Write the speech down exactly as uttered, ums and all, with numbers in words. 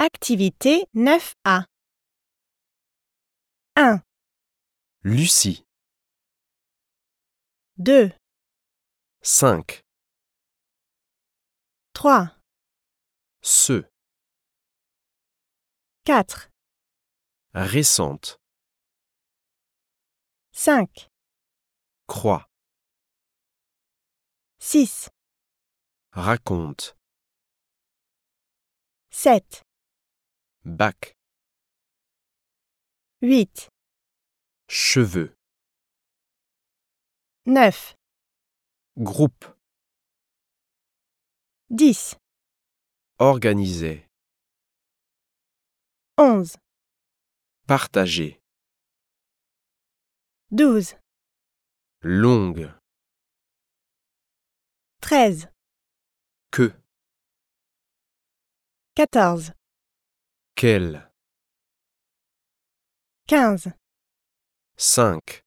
Activité neuf A. un, Lucie. deux, cinq. trois, Ce. quatre, Récente. cinq, Croix. six, Raconte. sept, Bac. huit, Cheveux. neuf, Groupe. dix, Organiser. onze, Partager. douze, Longue. treize, Que. quatorze, Quel. quinze, Cinq.